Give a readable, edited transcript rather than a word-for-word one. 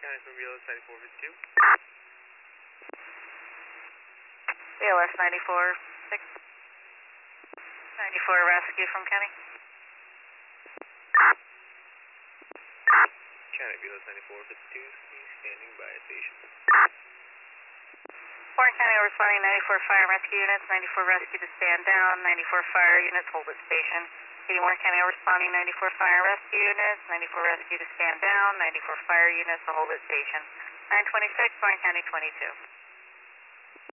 County from BLS 9452. BLS 94-6. 94 rescue from County. County BLS 9452, he's standing by a station. Warren County responding 94 fire rescue units, 94 rescue to stand down, 94 fire units hold at station. 81 County responding 94 fire rescue units, 94 rescue to stand down, 94 fire units to hold at station. 926, Warren County 22.